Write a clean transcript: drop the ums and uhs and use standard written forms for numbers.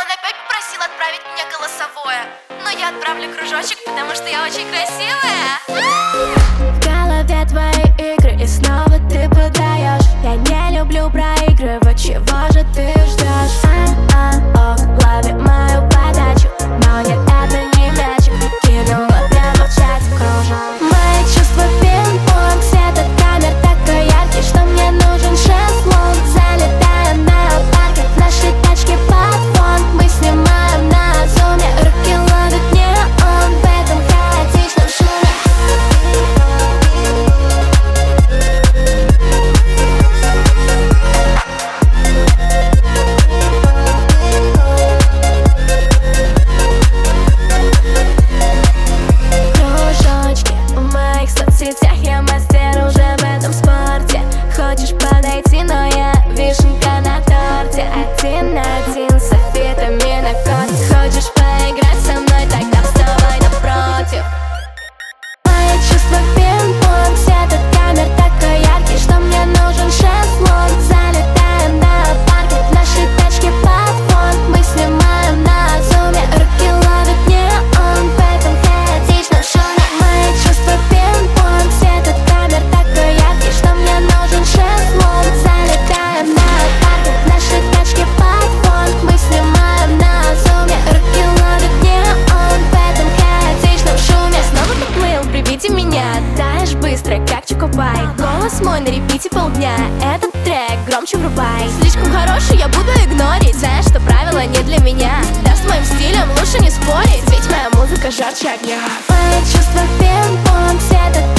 Он опять попросил отправить мне голосовое, но я отправлю кружочек, потому что я очень красивая. В голове твои игры, и снова ты подаешь. Я не люблю проигрывать, чего же ты ждешь? Лови мою подачу, но нет, это не мячик. Кинула прямо в чате, кружок. Мои чувства пинг-понг, свет от камер такой яркий, что мне нужен шезлонг. Залетаем на парке, в нашей тачке под фон. Мы снимаем на зуме, руки ловят неон в этом хаотичном шуме. Кружочки в моих соцсетях, я мастер уже в этом спорте. Хочешь подойти, но я вишенка на торте. 1-1 с софитами на кот. Хочешь поиграть со мной, тогда вставай напротив. Мои чувства пинг-понг, свет от камер такой яркий, что мне нужен шезлонг. Залетаем на парке, в нашей тачке под фон. Мы снимаем на зуме, руки ловят неон в этом хаотичном шуме. Мои чувства пинг-понг, свет от камер такой яркий, что мне нужен шезлонг. Залетаем на парке, в нашей тачке под фон. Мы снимаем на зуме, руки ловят неон в этом хаотичном шуме. Снова поплыл при виде меня, таешь быстро, как Чокобай. Голос мой на репите полдня, этот трек громче врубай. Слишком хороший, я буду игнорить, знаешь, что правила не для меня. Да, с моим стилем лучше не спорить, ведь моя музыка жарче огня. Мои чувства пинг-понг, свет от